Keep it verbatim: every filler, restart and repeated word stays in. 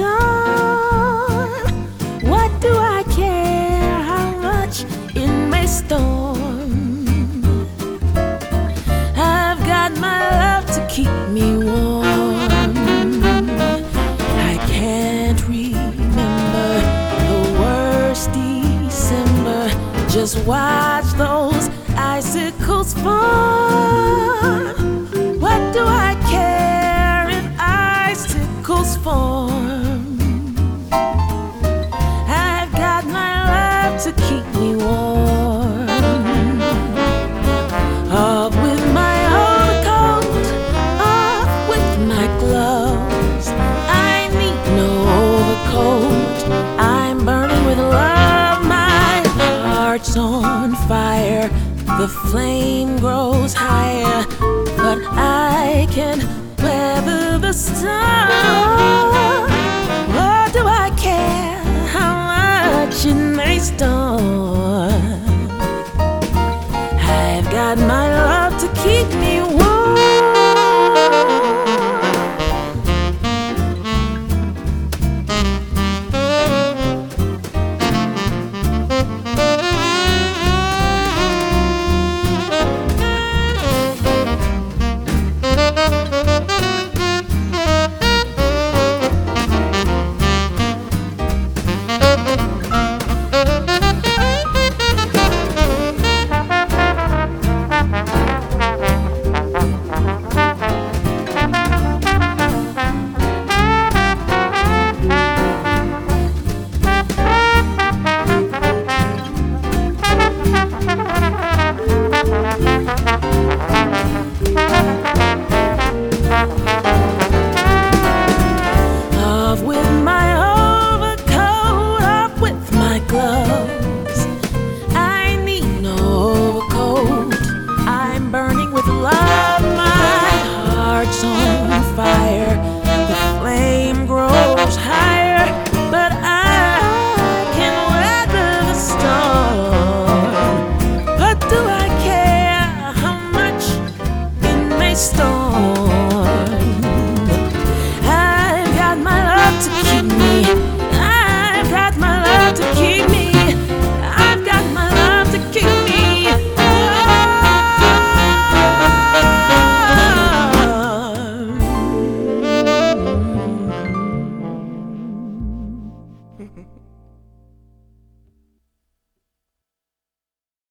storm. What do I care how much it may storm? I've got my love to keep me warm. I can't remember the worst December. Just watch those icicles fall. What do I care if icicles form? I've got my love to keep me warm. Off with my overcoat, off with my gloves. I need no overcoat. I'm burning with love. My heart's on fire. The flame grows higher, but I can weather the storm. What do I care how much it may storm? I've got my love to keep me warm. Off with my overcoat, off with my gloves. I need no overcoat. I'm burning with love. My heart's on fire. The flame grows higher, but I can weather the storm. What do I care how much it may storm?